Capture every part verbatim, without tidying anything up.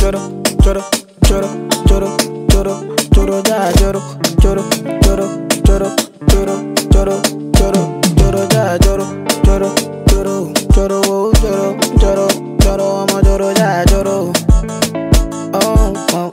choro, choro, choro, choro, choro, choro, ja, choro, choro, choro, choro, choro, choro, choro, choro, ja, choro, choro, choro, choro, oh, choro, choro, choro, I'm a choro, ja, choro. Oh, oh,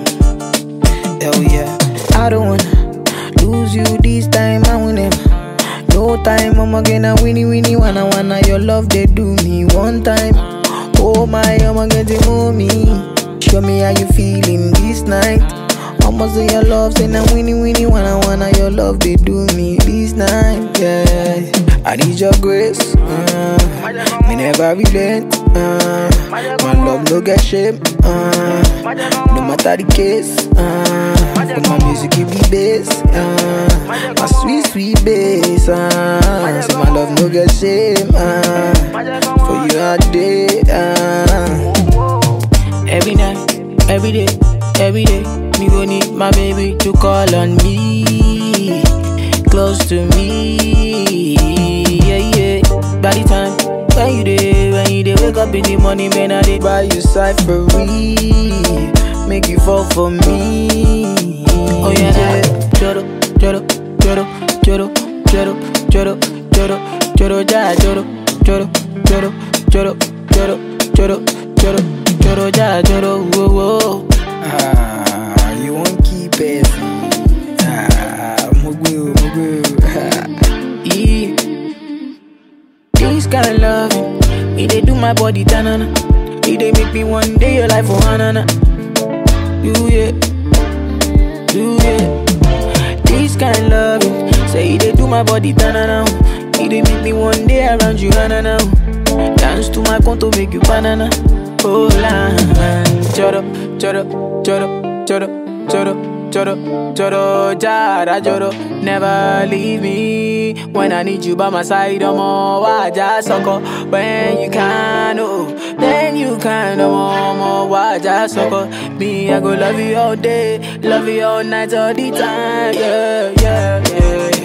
oh. Hell yeah. I don't wanna lose you this time, I win him. No time, I'm gonna winnie winnie wanna wanna your love they do me one time. Oh my, I'm gonna move me. Show me how you feeling this night. I'ma say your love, say now winnie winnie wanna wanna your love they do me this night. Yeah, I need your grace. Uh, me never relent. Uh, my love no get shame. Uh, no matter the case. Uh, but my music give me bass. Uh, my sweet sweet bass. Uh, say my love no get shame. Uh, for you all day. Uh. Every night, every day, every day, me gon' need my baby to call on me, close to me, yeah, yeah. By the time when you dey, when you dey wake up in the morning, man, I dey buy you cyphery, make you fall for me. Oh yeah, yeah. Choro, choro, choro, choro, choro, choro, choro, choro, ja, choro, choro, choro, choro, choro, choro, choro, choro, ja, choro, whoa, whoa. Ah, you won't keep it. Ah, mugu, mugu. Yeah. This kind of loving, it dey do my body tanana. It dey make me one day your life for hanana. You yeah, you yeah. This kind of loving, say it dey do my body tanana. It dey make me one day around you hanana. Dance to my conto, make you banana. Oh la, choro, choro, choro, choro, choro, choro, choro, jara, choro. Never leave me when I need you by my side. I'm all waja soko. When you can, oh, then you can. I'm all waja soko. Me, I go love you all day, love you all night, all the time. Yeah, yeah, yeah.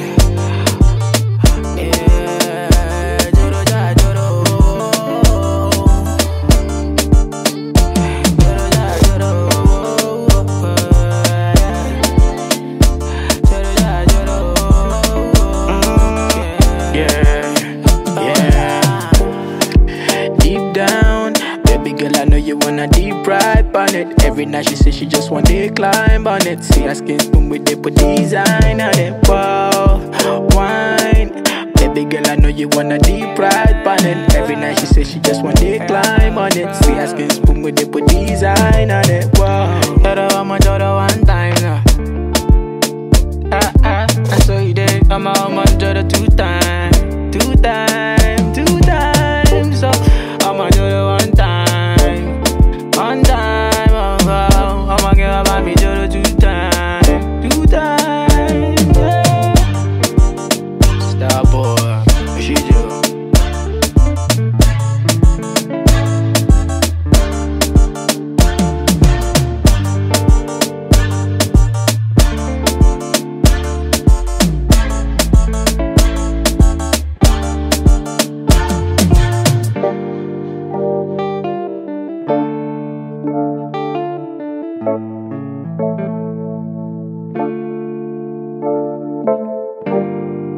You wanna deep ride on it. Every night she say she just want to climb on it. See her skin spoon with the put design on it. Wow, wine. Baby girl, I know you wanna deep ride on it. Every night she say she just want to climb on it. See her skin spoon with the put design on it. Wow, Joro, I'ma Joro one time now. Ah ah, I saw you there. I'ma I'ma Joro two times, two times, two times. So I'ma Joro one time. One time, oh, oh, I'ma give up on me Joro two times, two times, yeah. Star boy, what she do?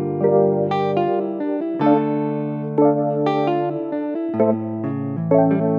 Thank you.